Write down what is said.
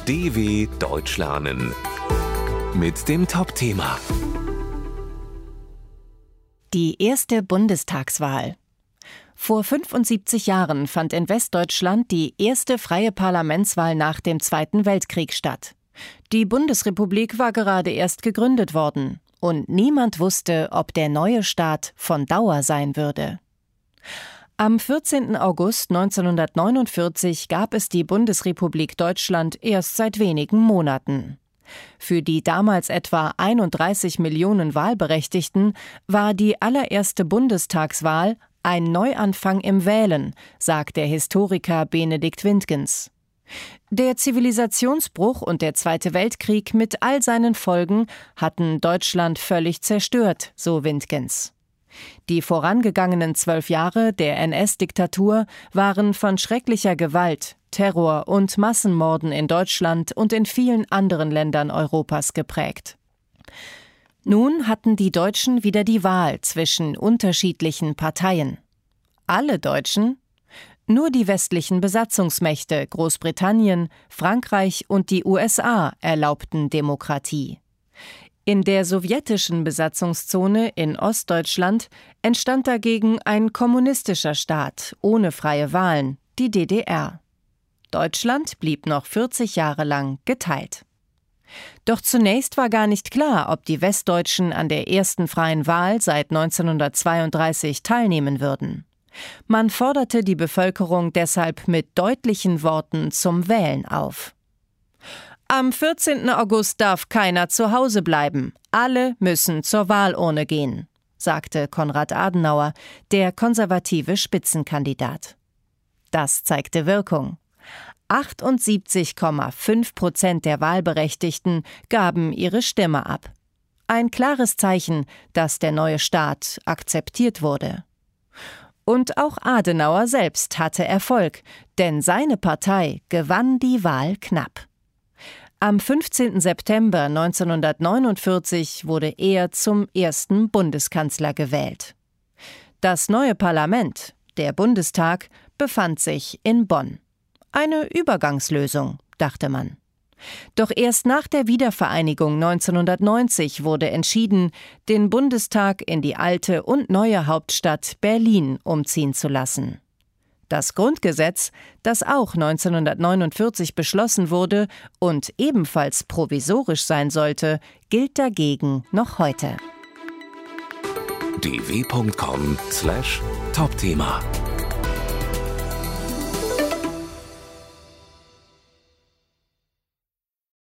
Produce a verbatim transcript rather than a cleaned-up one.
D W Deutsch lernen mit dem Top-Thema. Die erste Bundestagswahl. Vor fünfundsiebzig Jahren fand in Westdeutschland die erste freie Parlamentswahl nach dem Zweiten Weltkrieg statt. Die Bundesrepublik war gerade erst gegründet worden und niemand wusste, ob der neue Staat von Dauer sein würde. Am vierzehnten August neunzehnhundertneunundvierzig gab es die Bundesrepublik Deutschland erst seit wenigen Monaten. Für die damals etwa einunddreißig Millionen Wahlberechtigten war die allererste Bundestagswahl ein Neuanfang im Wählen, sagt der Historiker Benedikt Wintgens. Der Zivilisationsbruch und der Zweite Weltkrieg mit all seinen Folgen hatten Deutschland völlig zerstört, so Wintgens. Die vorangegangenen zwölf Jahre der N S-Diktatur waren von schrecklicher Gewalt, Terror und Massenmorden in Deutschland und in vielen anderen Ländern Europas geprägt. Nun hatten die Deutschen wieder die Wahl zwischen unterschiedlichen Parteien. Alle Deutschen? Nur die westlichen Besatzungsmächte Großbritannien, Frankreich und die U S A erlaubten Demokratie. In der sowjetischen Besatzungszone in Ostdeutschland entstand dagegen ein kommunistischer Staat ohne freie Wahlen, die D D R. Deutschland blieb noch vierzig Jahre lang geteilt. Doch zunächst war gar nicht klar, ob die Westdeutschen an der ersten freien Wahl seit neunzehnhundertzweiunddreißig teilnehmen würden. Man forderte die Bevölkerung deshalb mit deutlichen Worten zum Wählen auf. Am vierzehnten August darf keiner zu Hause bleiben. Alle müssen zur Wahlurne gehen, sagte Konrad Adenauer, der konservative Spitzenkandidat. Das zeigte Wirkung. achtundsiebzig Komma fünf Prozent der Wahlberechtigten gaben ihre Stimme ab. Ein klares Zeichen, dass der neue Staat akzeptiert wurde. Und auch Adenauer selbst hatte Erfolg, denn seine Partei gewann die Wahl knapp. Am fünfzehnten September neunzehnhundertneunundvierzig wurde er zum ersten Bundeskanzler gewählt. Das neue Parlament, der Bundestag, befand sich in Bonn. Eine Übergangslösung, dachte man. Doch erst nach der Wiedervereinigung neunzehnhundertneunzig wurde entschieden, den Bundestag in die alte und neue Hauptstadt Berlin umziehen zu lassen. Das Grundgesetz, das auch neunzehnhundertneunundvierzig beschlossen wurde und ebenfalls provisorisch sein sollte, gilt dagegen noch heute. d w punkt com slash Top-Thema